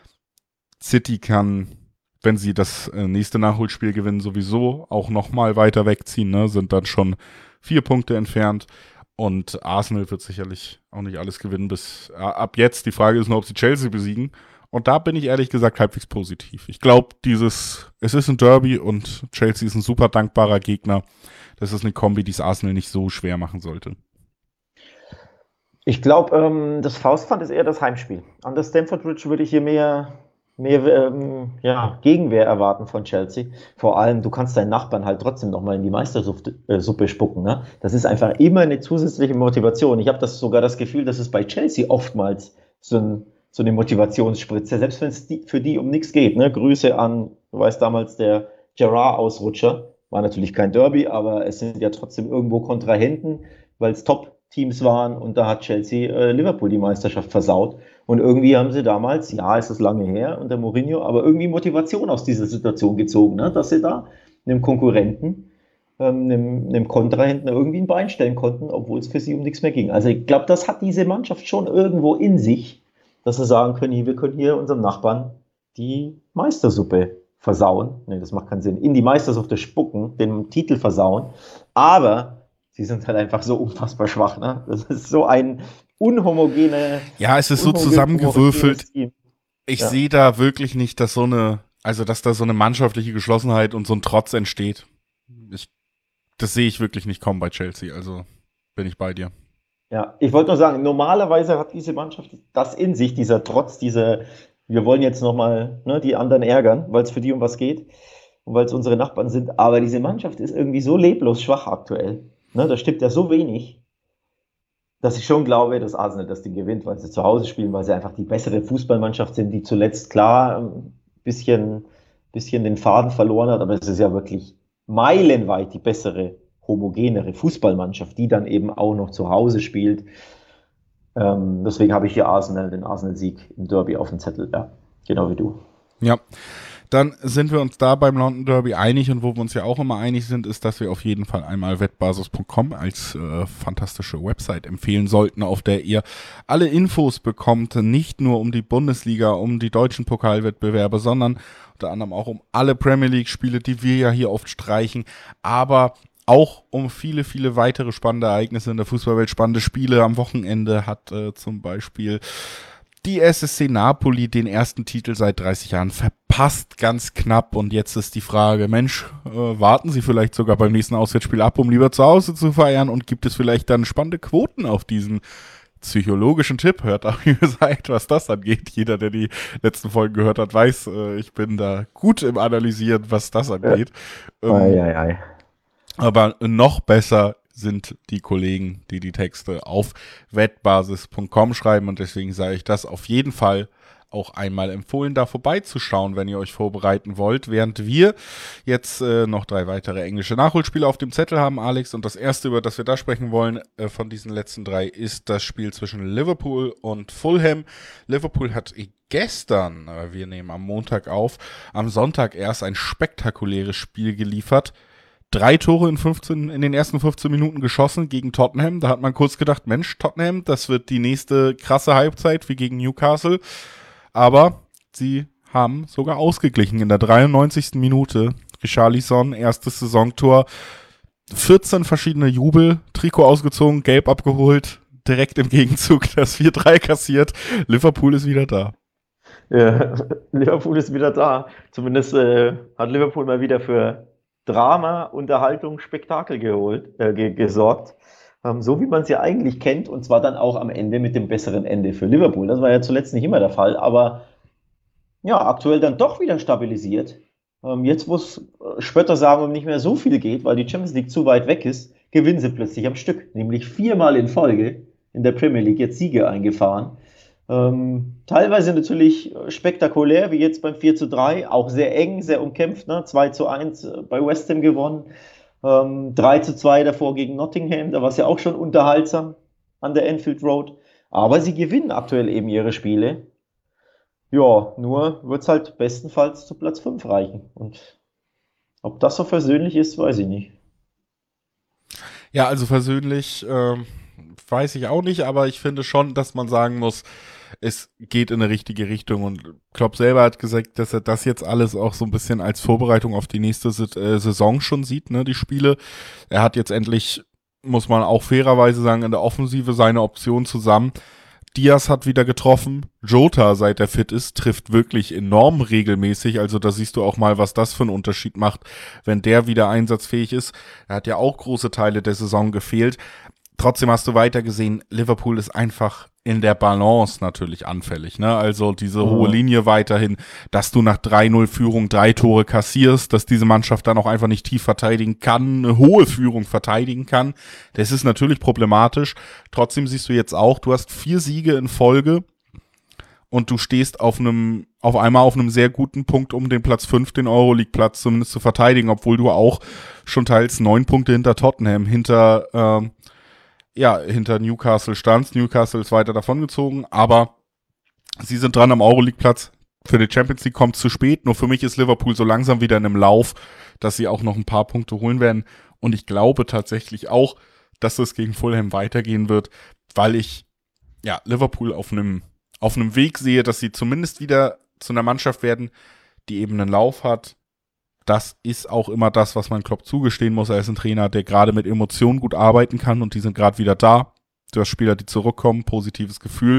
City kann, wenn sie das nächste Nachholspiel gewinnen, sowieso auch nochmal weiter wegziehen, ne? Sind dann schon 4 Punkte entfernt. Und Arsenal wird sicherlich auch nicht alles gewinnen bis ab jetzt. Die Frage ist nur, ob sie Chelsea besiegen. Und da bin ich ehrlich gesagt halbwegs positiv. Ich glaube, es ist ein Derby und Chelsea ist ein super dankbarer Gegner. Das ist eine Kombi, die es Arsenal nicht so schwer machen sollte. Ich glaube, das Faustpfand ist eher das Heimspiel. An der Stamford Bridge würde ich hier mehr Gegenwehr erwarten von Chelsea. Vor allem, du kannst deinen Nachbarn halt trotzdem nochmal in die Meistersuppe spucken. Ne? Das ist einfach immer eine zusätzliche Motivation. Ich habe sogar das Gefühl, dass es bei Chelsea oftmals so eine Motivationsspritze, selbst wenn es für die um nichts geht. Ne? Grüße an, du weißt damals, der Gerrard-Ausrutscher. War natürlich kein Derby, aber es sind ja trotzdem irgendwo Kontrahenten, weil es Top-Teams waren und da hat Chelsea Liverpool die Meisterschaft versaut. Und irgendwie haben sie damals, ja, ist das lange her unter Mourinho, aber irgendwie Motivation aus dieser Situation gezogen, ne? Dass sie da einem Konkurrenten, einem Kontrahenten irgendwie ein Bein stellen konnten, obwohl es für sie um nichts mehr ging. Also ich glaube, das hat diese Mannschaft schon irgendwo in sich, dass sie sagen können, wir können hier unserem Nachbarn die Meistersuppe versauen. Nee, das macht keinen Sinn. In die Meistersuppe spucken, den Titel versauen. Aber sie sind halt einfach so unfassbar schwach. Ne? Das ist so ein ja, es ist so zusammengewürfelt. Ich sehe da wirklich nicht, dass dass da so eine mannschaftliche Geschlossenheit und so ein Trotz entsteht. Das sehe ich wirklich nicht kommen bei Chelsea, also bin ich bei dir. Ja, ich wollte nur sagen, normalerweise hat diese Mannschaft das in sich, dieser Trotz, wir wollen jetzt nochmal die anderen ärgern, weil es für die um was geht und weil es unsere Nachbarn sind, aber diese Mannschaft ist irgendwie so leblos schwach aktuell. Ne, da stimmt ja so wenig, dass ich schon glaube, dass Arsenal das Ding gewinnt, weil sie zu Hause spielen, weil sie einfach die bessere Fußballmannschaft sind, die zuletzt klar ein bisschen den Faden verloren hat, aber es ist ja wirklich meilenweit die bessere, homogenere Fußballmannschaft, die dann eben auch noch zu Hause spielt. Deswegen habe ich hier den Arsenal-Sieg im Derby auf dem Zettel, ja, genau wie du. Ja. Dann sind wir uns da beim London Derby einig und wo wir uns ja auch immer einig sind, ist, dass wir auf jeden Fall einmal wettbasis.com als fantastische Website empfehlen sollten, auf der ihr alle Infos bekommt, nicht nur um die Bundesliga, um die deutschen Pokalwettbewerbe, sondern unter anderem auch um alle Premier League Spiele, die wir ja hier oft streichen, aber auch um viele, viele weitere spannende Ereignisse in der Fußballwelt, spannende Spiele. Am Wochenende hat zum Beispiel die SSC Napoli den ersten Titel seit 30 Jahren verpasst, ganz knapp. Und jetzt ist die Frage, Mensch, warten Sie vielleicht sogar beim nächsten Auswärtsspiel ab, um lieber zu Hause zu feiern? Und gibt es vielleicht dann spannende Quoten auf diesen psychologischen Tipp? Hört auch, wie gesagt, was das angeht. Jeder, der die letzten Folgen gehört hat, weiß, ich bin da gut im Analysieren, was das angeht. Aber noch besser sind die Kollegen, die die Texte auf wettbasis.com schreiben und deswegen sage ich das auf jeden Fall auch einmal empfohlen, da vorbeizuschauen, wenn ihr euch vorbereiten wollt, während wir jetzt noch 3 weitere englische Nachholspiele auf dem Zettel haben, Alex, und das erste, über das wir da sprechen wollen, von diesen letzten 3, ist das Spiel zwischen Liverpool und Fulham. Liverpool hat gestern, wir nehmen am Montag auf, am Sonntag erst ein spektakuläres Spiel geliefert. 3 Tore in den ersten 15 Minuten geschossen gegen Tottenham. Da hat man kurz gedacht, Mensch, Tottenham, das wird die nächste krasse Halbzeit wie gegen Newcastle. Aber sie haben sogar ausgeglichen in der 93. Minute. Richarlison, erstes Saisontor, 14 verschiedene Jubel, Trikot ausgezogen, gelb abgeholt, direkt im Gegenzug das 4-3 kassiert. Liverpool ist wieder da. Ja, Liverpool ist wieder da. Zumindest hat Liverpool mal wieder für Drama, Unterhaltung, Spektakel gesorgt. So wie man es ja eigentlich kennt, und zwar dann auch am Ende mit dem besseren Ende für Liverpool. Das war ja zuletzt nicht immer der Fall, aber ja, aktuell dann doch wieder stabilisiert. Jetzt, wo es Spötter sagen, um nicht mehr so viel geht, weil die Champions League zu weit weg ist, gewinnen sie plötzlich am Stück. Nämlich 4-mal in Folge in der Premier League jetzt Siege eingefahren. Teilweise natürlich spektakulär, wie jetzt beim 4-3, auch sehr eng, sehr umkämpft, ne? 2-1 bei West Ham gewonnen. 3-2 davor gegen Nottingham, da war es ja auch schon unterhaltsam an der Anfield Road. Aber sie gewinnen aktuell eben ihre Spiele. Ja, nur wird es halt bestenfalls zu Platz 5 reichen. Und ob das so versöhnlich ist, weiß ich nicht. Ja, also versöhnlich weiß ich auch nicht, aber ich finde schon, dass man sagen muss, es geht in eine richtige Richtung und Klopp selber hat gesagt, dass er das jetzt alles auch so ein bisschen als Vorbereitung auf die nächste Saison schon sieht, ne, die Spiele. Er hat jetzt endlich, muss man auch fairerweise sagen, in der Offensive seine Option zusammen. Diaz hat wieder getroffen. Jota, seit er fit ist, trifft wirklich enorm regelmäßig. Also da siehst du auch mal, was das für einen Unterschied macht, wenn der wieder einsatzfähig ist. Er hat ja auch große Teile der Saison gefehlt. Trotzdem hast du weiter gesehen, Liverpool ist einfach in der Balance natürlich anfällig, ne? Also diese hohe Linie weiterhin, dass du nach 3-0 Führung 3 Tore kassierst, dass diese Mannschaft dann auch einfach nicht tief verteidigen kann, eine hohe Führung verteidigen kann. Das ist natürlich problematisch. Trotzdem siehst du jetzt auch, du hast 4 Siege in Folge und du stehst auf einmal auf einem sehr guten Punkt, um den Platz 5, den Euroleague-Platz zumindest zu verteidigen, obwohl du auch schon teils 9 Punkte hinter Tottenham, hinter Newcastle standst. Newcastle ist weiter davongezogen, aber sie sind dran am Euroleague-Platz. Für die Champions League kommt es zu spät. Nur für mich ist Liverpool so langsam wieder in einem Lauf, dass sie auch noch ein paar Punkte holen werden. Und ich glaube tatsächlich auch, dass es gegen Fulham weitergehen wird, weil ich Liverpool auf einem Weg sehe, dass sie zumindest wieder zu einer Mannschaft werden, die eben einen Lauf hat. Das ist auch immer das, was man Klopp zugestehen muss. Er ist ein Trainer, der gerade mit Emotionen gut arbeiten kann und die sind gerade wieder da. Du hast Spieler, die zurückkommen, positives Gefühl.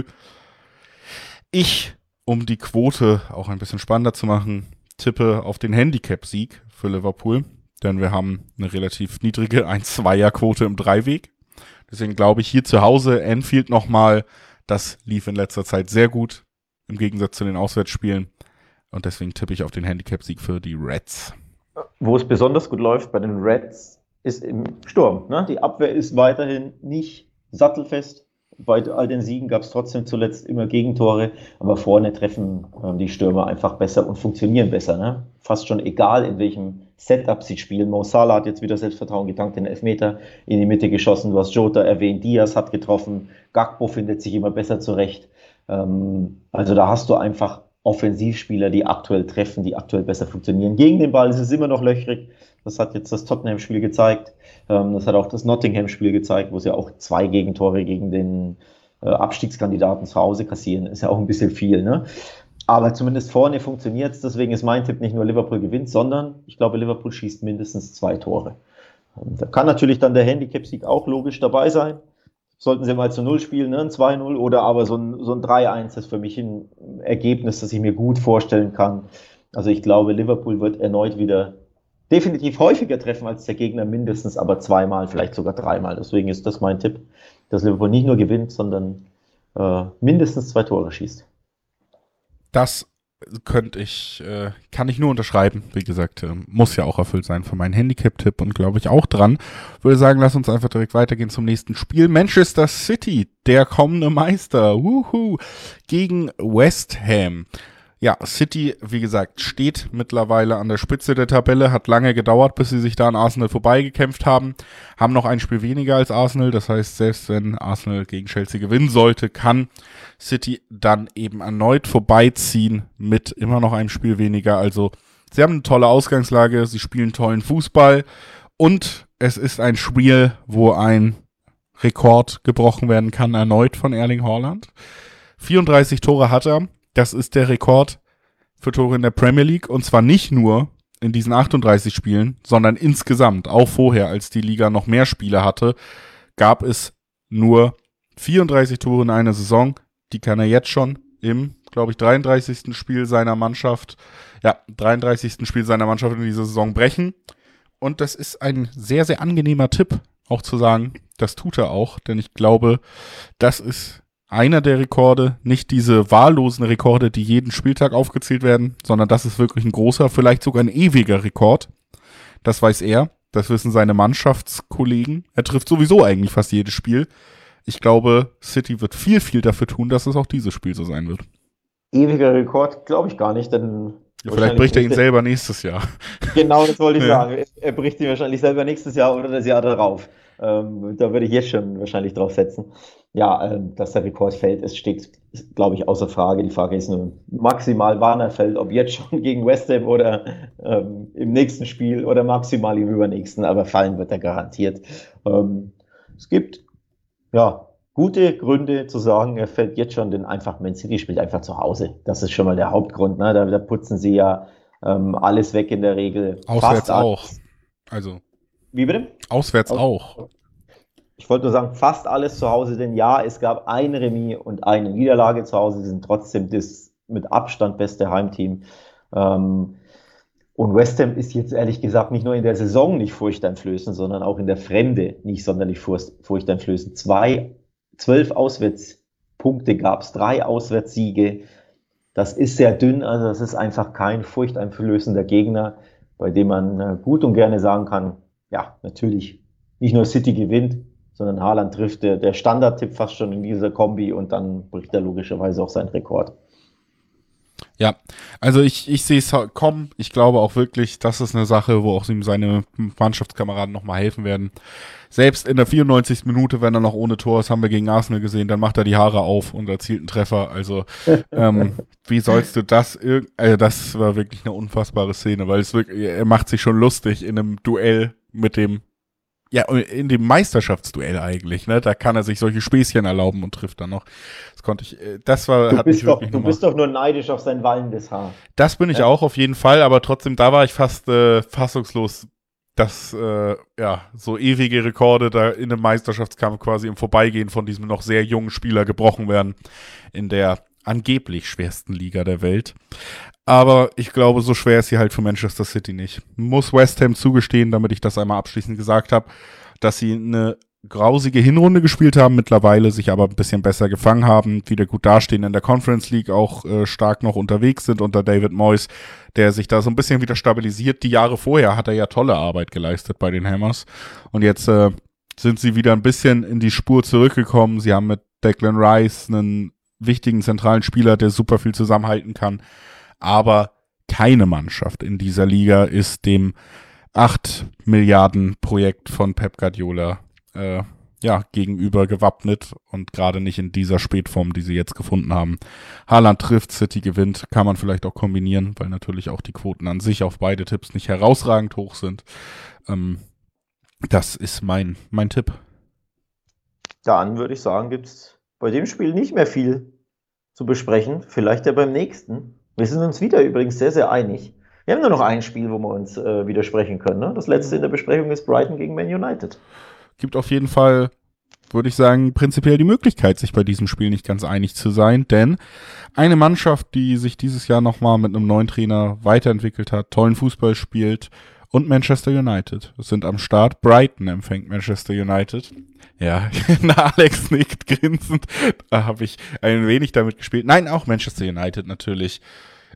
Ich, um die Quote auch ein bisschen spannender zu machen, tippe auf den Handicap-Sieg für Liverpool, denn wir haben eine relativ niedrige 1-2er-Quote im Dreiweg. Deswegen glaube ich, hier zu Hause Anfield nochmal, das lief in letzter Zeit sehr gut, im Gegensatz zu den Auswärtsspielen. Und deswegen tippe ich auf den Handicap-Sieg für die Reds. Wo es besonders gut läuft bei den Reds ist im Sturm. Ne? Die Abwehr ist weiterhin nicht sattelfest. Bei all den Siegen gab es trotzdem zuletzt immer Gegentore. Aber vorne treffen die Stürmer einfach besser und funktionieren besser. Ne? Fast schon egal, in welchem Setup sie spielen. Mo Salah hat jetzt wieder Selbstvertrauen getankt, den Elfmeter in die Mitte geschossen. Du hast Jota erwähnt, Diaz hat getroffen. Gakpo findet sich immer besser zurecht. Also da hast du einfach Offensivspieler, die aktuell treffen, die aktuell besser funktionieren. Gegen den Ball ist es immer noch löchrig. Das hat jetzt das Tottenham-Spiel gezeigt. Das hat auch das Nottingham-Spiel gezeigt, wo sie auch 2 Gegentore gegen den Abstiegskandidaten zu Hause kassieren. Ist ja auch ein bisschen viel, ne? Aber zumindest vorne funktioniert es. Deswegen ist mein Tipp nicht nur Liverpool gewinnt, sondern ich glaube, Liverpool schießt mindestens 2 Tore. Da kann natürlich dann der Handicap-Sieg auch logisch dabei sein. Sollten sie mal zu 0 spielen, ne? Ein 2-0 oder aber so ein 3-1 ist für mich ein Ergebnis, das ich mir gut vorstellen kann. Also ich glaube, Liverpool wird erneut wieder definitiv häufiger treffen als der Gegner, mindestens aber 2-mal, vielleicht sogar 3-mal. Deswegen ist das mein Tipp, dass Liverpool nicht nur gewinnt, sondern mindestens 2 Tore schießt. Das kann ich nur unterschreiben. Wie gesagt, muss ja auch erfüllt sein von meinem Handicap-Tipp und glaube ich auch dran. Würde sagen, lass uns einfach direkt weitergehen zum nächsten Spiel. Manchester City, der kommende Meister, gegen West Ham. Ja, City, wie gesagt, steht mittlerweile an der Spitze der Tabelle, hat lange gedauert, bis sie sich da an Arsenal vorbeigekämpft haben noch ein Spiel weniger als Arsenal, das heißt, selbst wenn Arsenal gegen Chelsea gewinnen sollte, kann City dann eben erneut vorbeiziehen mit immer noch einem Spiel weniger, also sie haben eine tolle Ausgangslage, sie spielen tollen Fußball und es ist ein Spiel, wo ein Rekord gebrochen werden kann, erneut von Erling Haaland. 34 Tore hat er. Das ist der Rekord für Tore in der Premier League und zwar nicht nur in diesen 38 Spielen, sondern insgesamt, auch vorher, als die Liga noch mehr Spiele hatte, gab es nur 34 Tore in einer Saison. Die kann er jetzt schon im, glaube ich, 33. Spiel seiner Mannschaft in dieser Saison brechen. Und das ist ein sehr, sehr angenehmer Tipp, auch zu sagen, das tut er auch, denn ich glaube, das ist einer der Rekorde, nicht diese wahllosen Rekorde, die jeden Spieltag aufgezählt werden, sondern das ist wirklich ein großer, vielleicht sogar ein ewiger Rekord. Das weiß er, das wissen seine Mannschaftskollegen. Er trifft sowieso eigentlich fast jedes Spiel. Ich glaube, City wird viel, viel dafür tun, dass es auch dieses Spiel so sein wird. Ewiger Rekord glaube ich gar nicht, denn vielleicht bricht er ihn selber nächstes Jahr. Genau, das wollte ich sagen. Er bricht ihn wahrscheinlich selber nächstes Jahr oder das Jahr darauf. Da würde ich jetzt schon wahrscheinlich drauf setzen. Ja, dass der Rekord fällt, es steht, glaube ich, außer Frage. Die Frage ist nur maximal, wann er fällt, ob jetzt schon gegen West Ham oder im nächsten Spiel oder maximal im übernächsten, aber fallen wird er garantiert. Es gibt gute Gründe zu sagen, er fällt jetzt schon, denn einfach Man City spielt einfach zu Hause. Das ist schon mal der Hauptgrund. Ne? Da putzen sie ja alles weg in der Regel. Auswärts auch. Also. Wie bitte? Auswärts auch. Ich wollte nur sagen, fast alles zu Hause, denn ja, es gab ein Remis und eine Niederlage zu Hause. Sie sind trotzdem das mit Abstand beste Heimteam. Und West Ham ist jetzt ehrlich gesagt nicht nur in der Saison nicht furchteinflößend, sondern auch in der Fremde nicht sonderlich furchteinflößend. 12 Auswärtspunkte gab es, 3 Auswärtssiege. Das ist sehr dünn, also das ist einfach kein furchteinflößender Gegner, bei dem man gut und gerne sagen kann, ja, natürlich, nicht nur City gewinnt, sondern Haaland trifft der Standardtipp fast schon in dieser Kombi und dann bricht er logischerweise auch seinen Rekord. Ja, also ich sehe es kommen. Ich glaube auch wirklich, das ist eine Sache, wo auch ihm seine Mannschaftskameraden nochmal helfen werden. Selbst in der 94. Minute, wenn er noch ohne Tor ist, haben wir gegen Arsenal gesehen, dann macht er die Haare auf und erzielt einen Treffer. Also wie sollst du das, das war wirklich eine unfassbare Szene, weil er macht sich schon lustig in einem Duell mit dem, ja, in dem Meisterschaftsduell eigentlich, ne? Da kann er sich solche Späßchen erlauben und trifft dann noch. Du bist doch nur neidisch auf sein wallendes Haar. Das bin ich auch auf jeden Fall, aber trotzdem, da war ich fast fassungslos, dass so ewige Rekorde da in einem Meisterschaftskampf quasi im Vorbeigehen von diesem noch sehr jungen Spieler gebrochen werden in der angeblich schwersten Liga der Welt. Aber ich glaube, so schwer ist sie halt für Manchester City nicht. Muss West Ham zugestehen, damit ich das einmal abschließend gesagt habe, dass sie eine grausige Hinrunde gespielt haben, mittlerweile sich aber ein bisschen besser gefangen haben, wieder gut dastehen in der Conference League, auch stark noch unterwegs sind unter David Moyes, der sich da so ein bisschen wieder stabilisiert. Die Jahre vorher hat er ja tolle Arbeit geleistet bei den Hammers und jetzt sind sie wieder ein bisschen in die Spur zurückgekommen. Sie haben mit Declan Rice einen wichtigen zentralen Spieler, der super viel zusammenhalten kann. Aber keine Mannschaft in dieser Liga ist dem 8 Milliarden Projekt von Pep Guardiola gegenüber gewappnet und gerade nicht in dieser Spätform, die sie jetzt gefunden haben. Haaland trifft, City gewinnt, kann man vielleicht auch kombinieren, weil natürlich auch die Quoten an sich auf beide Tipps nicht herausragend hoch sind. Das ist mein Tipp. Dann würde ich sagen, gibt es bei dem Spiel nicht mehr viel zu besprechen. Vielleicht ja beim nächsten. Wir sind uns wieder übrigens sehr, sehr einig. Wir haben nur noch ein Spiel, wo wir uns widersprechen können. Ne? Das letzte in der Besprechung ist Brighton gegen Man United. Gibt auf jeden Fall, würde ich sagen, prinzipiell die Möglichkeit, sich bei diesem Spiel nicht ganz einig zu sein, denn eine Mannschaft, die sich dieses Jahr nochmal mit einem neuen Trainer weiterentwickelt hat, tollen Fußball spielt und Manchester United sind am Start. Brighton empfängt Manchester United. Ja, Alex nickt grinsend. Da habe ich ein wenig damit gespielt. Nein, auch Manchester United natürlich.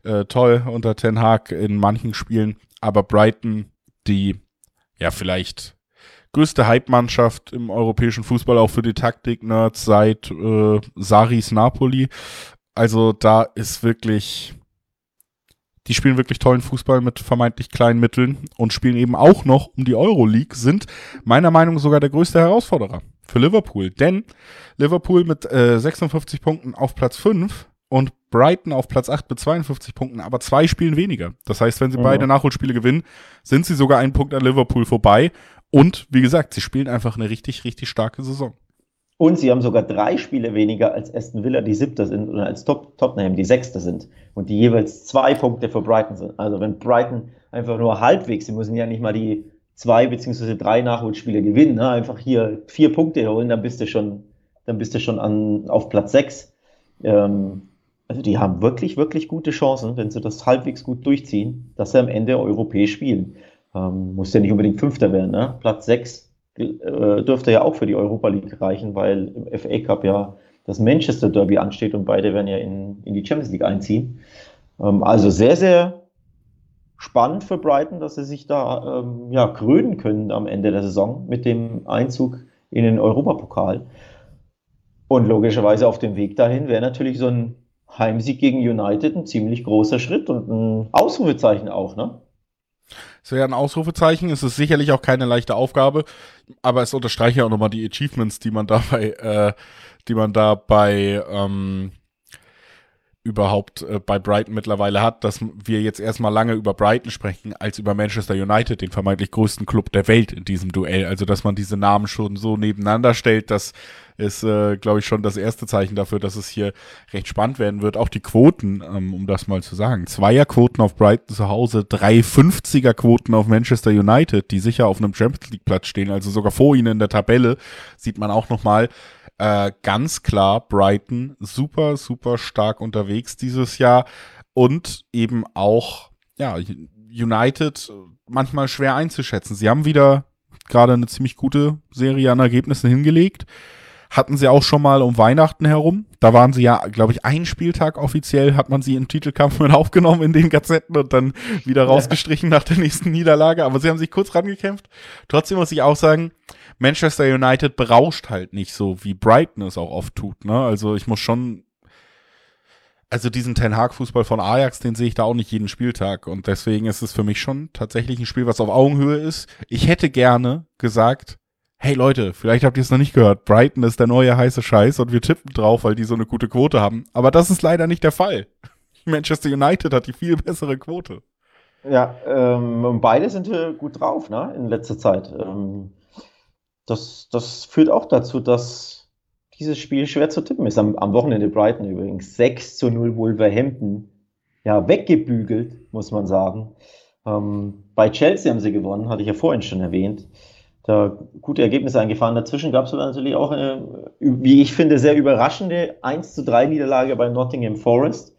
toll unter Ten Hag in manchen Spielen, aber Brighton, die ja vielleicht größte Hype-Mannschaft im europäischen Fußball, auch für die Taktik-Nerds seit Sarris Napoli. Also da ist wirklich, die spielen wirklich tollen Fußball mit vermeintlich kleinen Mitteln und spielen eben auch noch um die Euroleague, sind meiner Meinung nach sogar der größte Herausforderer für Liverpool. Denn Liverpool mit 56 Punkten auf Platz 5 und Brighton auf Platz 8 mit 52 Punkten, aber 2 Spielen weniger. Das heißt, wenn sie beide Nachholspiele gewinnen, sind sie sogar einen Punkt an Liverpool vorbei. Und wie gesagt, sie spielen einfach eine richtig, richtig starke Saison. Und sie haben sogar 3 Spiele weniger als Aston Villa, die 7. sind, oder als Tottenham, die 6. sind. Und die jeweils 2 Punkte für Brighton sind. Also wenn Brighton einfach nur halbwegs, sie müssen ja nicht mal die 2 bzw. 3 Nachholspiele gewinnen, ne? Einfach hier 4 Punkte holen, dann bist du schon auf Platz 6. Also die haben wirklich, wirklich gute Chancen, wenn sie das halbwegs gut durchziehen, dass sie am Ende europäisch spielen. Muss ja nicht unbedingt Fünfter werden, ne? Platz 6 dürfte ja auch für die Europa League reichen, weil im FA Cup ja das Manchester Derby ansteht und beide werden ja in die Champions League einziehen. Also sehr, sehr spannend für Brighton, dass sie sich da krönen können am Ende der Saison mit dem Einzug in den Europapokal. Und logischerweise auf dem Weg dahin wäre natürlich so ein Heimsieg gegen United ein ziemlich großer Schritt und ein Ausrufezeichen auch, ne? Es wäre ein Ausrufezeichen, es ist sicherlich auch keine leichte Aufgabe, aber es unterstreicht ja auch nochmal die Achievements, die man dabei überhaupt bei Brighton mittlerweile hat, dass wir jetzt erstmal lange über Brighton sprechen, als über Manchester United, den vermeintlich größten Club der Welt in diesem Duell. Also, dass man diese Namen schon so nebeneinander stellt, das ist, glaube ich, schon das erste Zeichen dafür, dass es hier recht spannend werden wird. Auch die Quoten, um das mal zu sagen. 2er-Quoten auf Brighton zu Hause, 3,50er-Quoten auf Manchester United, die sicher auf einem Champions League-Platz stehen, also sogar vor ihnen in der Tabelle, sieht man auch nochmal. Ganz klar Brighton super, super stark unterwegs dieses Jahr und eben auch, ja, United manchmal schwer einzuschätzen. Sie haben wieder gerade eine ziemlich gute Serie an Ergebnissen hingelegt. Hatten sie auch schon mal um Weihnachten herum. Da waren sie ja, glaube ich, einen Spieltag offiziell, hat man sie im Titelkampf mit aufgenommen in den Gazetten und dann wieder rausgestrichen nach der nächsten Niederlage. Aber sie haben sich kurz rangekämpft. Trotzdem muss ich auch sagen, Manchester United berauscht halt nicht so, wie Brighton es auch oft tut, ne? Also ich muss schon, also diesen Ten Hag Fußball von Ajax, den sehe ich da auch nicht jeden Spieltag und deswegen ist es für mich schon tatsächlich ein Spiel, was auf Augenhöhe ist. Ich hätte gerne gesagt, hey Leute, vielleicht habt ihr es noch nicht gehört, Brighton ist der neue heiße Scheiß und wir tippen drauf, weil die so eine gute Quote haben. Aber das ist leider nicht der Fall. Manchester United hat die viel bessere Quote. Ja, beide sind gut drauf, ne, in letzter Zeit. Das führt auch dazu, dass dieses Spiel schwer zu tippen ist. Am Wochenende Brighton übrigens 6-0 Wolverhampton. Ja, weggebügelt, muss man sagen. Bei Chelsea haben sie gewonnen, hatte ich ja vorhin schon erwähnt. Da gute Ergebnisse eingefahren. Dazwischen gab es natürlich auch eine, wie ich finde, sehr überraschende 1-3 Niederlage bei Nottingham Forest.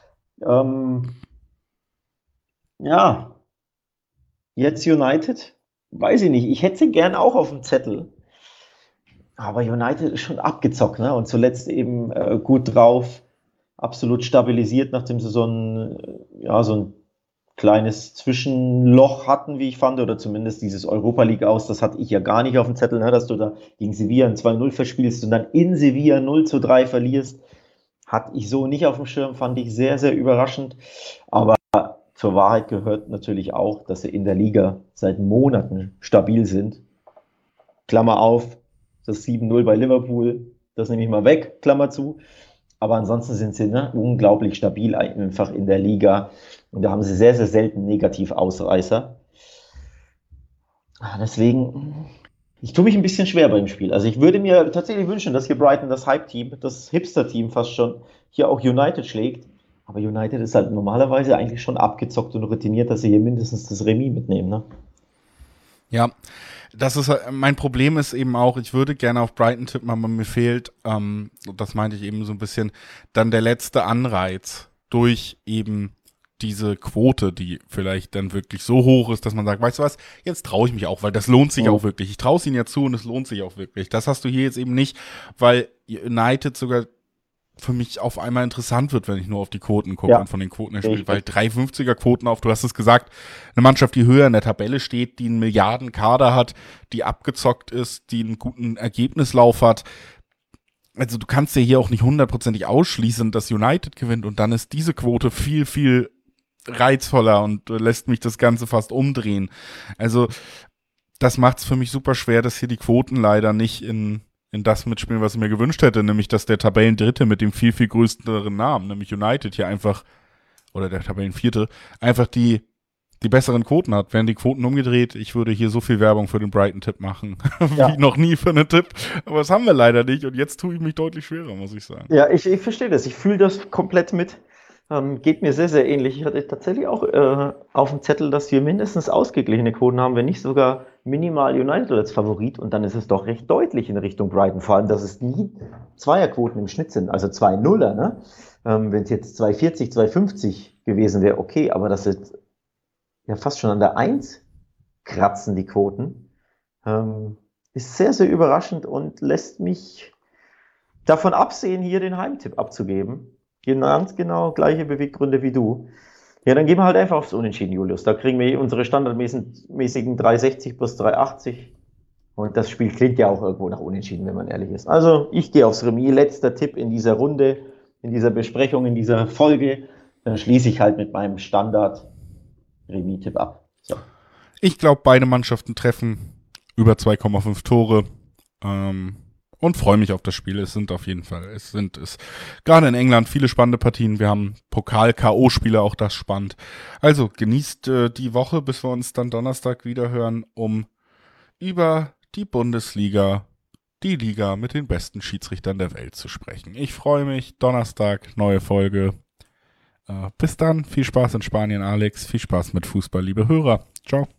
Ja, jetzt United. Weiß ich nicht, ich hätte sie gern auch auf dem Zettel. Aber United ist schon abgezockt, ne? Und zuletzt eben gut drauf, absolut stabilisiert, nachdem sie so ein kleines Zwischenloch hatten, wie ich fand, oder zumindest dieses Europa League aus, das hatte ich ja gar nicht auf dem Zettel, ne? Dass du da gegen Sevilla ein 2-0 verspielst und dann in Sevilla 0-3 verlierst. Hatte ich so nicht auf dem Schirm, fand ich sehr, sehr überraschend. Aber zur Wahrheit gehört natürlich auch, dass sie in der Liga seit Monaten stabil sind. Klammer auf, das 7-0 bei Liverpool, das nehme ich mal weg, Klammer zu. Aber ansonsten sind sie unglaublich stabil einfach in der Liga. Und da haben sie sehr, sehr selten Negativausreißer. Deswegen, ich tue mich ein bisschen schwer beim Spiel. Also ich würde mir tatsächlich wünschen, dass hier Brighton, das Hype-Team, das Hipster-Team fast schon, hier auch United schlägt. Aber United ist halt normalerweise eigentlich schon abgezockt und routiniert, dass sie hier mindestens das Remis mitnehmen, ne? Ja, das ist mein Problem ist eben auch, ich würde gerne auf Brighton tippen, aber mir fehlt, das meinte ich eben so ein bisschen, dann der letzte Anreiz durch eben diese Quote, die vielleicht dann wirklich so hoch ist, dass man sagt, weißt du was, jetzt traue ich mich auch, weil das lohnt sich auch wirklich. Ich traue es ihnen ja zu und es lohnt sich auch wirklich. Das hast du hier jetzt eben nicht, weil United sogar für mich auf einmal interessant wird, wenn ich nur auf die Quoten gucke Ja, und von den Quoten her spiele, richtig. weil 3,50er Quoten auf, du hast es gesagt, eine Mannschaft, die höher in der Tabelle steht, die einen Milliardenkader hat, die abgezockt ist, die einen guten Ergebnislauf hat. Also du kannst ja hier auch nicht hundertprozentig ausschließen, dass United gewinnt und dann ist diese Quote viel, viel reizvoller und lässt mich das Ganze fast umdrehen. Also das macht es für mich super schwer, dass hier die Quoten leider nicht in das mitspielen, was ich mir gewünscht hätte, nämlich dass der Tabellendritte mit dem viel, viel größeren Namen, nämlich United hier einfach, oder der Tabellenvierte, einfach die besseren Quoten hat. Wären die Quoten umgedreht, ich würde hier so viel Werbung für den Brighton-Tipp machen, Ja. wie noch nie für einen Tipp. Aber das haben wir leider nicht und jetzt tue ich mich deutlich schwerer, muss ich sagen. Ja, ich verstehe das. Ich fühle das komplett mit. Geht mir sehr, sehr ähnlich. Ich hatte tatsächlich auch auf dem Zettel, dass wir mindestens ausgeglichene Quoten haben, wenn nicht sogar minimal United als Favorit. Und dann ist es doch recht deutlich in Richtung Brighton. Vor allem, dass es nie Zweierquoten im Schnitt sind, also 2 Nuller. Ne? Wenn es jetzt 2,40, 2,50 gewesen wäre, okay. Aber das ist ja fast schon an der 1 kratzen, die Quoten. Ist sehr, sehr überraschend und lässt mich davon absehen, hier den Heimtipp abzugeben. Ganz genau gleiche Beweggründe wie du. Ja, dann gehen wir halt einfach aufs Unentschieden, Julius. Da kriegen wir unsere standardmäßigen 3,60 plus 3,80. Und das Spiel klingt ja auch irgendwo nach Unentschieden, wenn man ehrlich ist. Also ich gehe aufs Remis. Letzter Tipp in dieser Runde, in dieser Besprechung, in dieser Folge. Dann schließe ich halt mit meinem Standard-Remis-Tipp ab. So. Ich glaube, beide Mannschaften treffen über 2,5 Tore. Und freue mich auf das Spiel. Es sind auf jeden Fall, gerade in England viele spannende Partien. Wir haben Pokal-K.O.-Spiele, auch das spannend. Also genießt die Woche, bis wir uns dann Donnerstag wieder hören, um über die Bundesliga, die Liga mit den besten Schiedsrichtern der Welt zu sprechen. Ich freue mich. Donnerstag, neue Folge. Bis dann. Viel Spaß in Spanien, Alex. Viel Spaß mit Fußball, liebe Hörer. Ciao.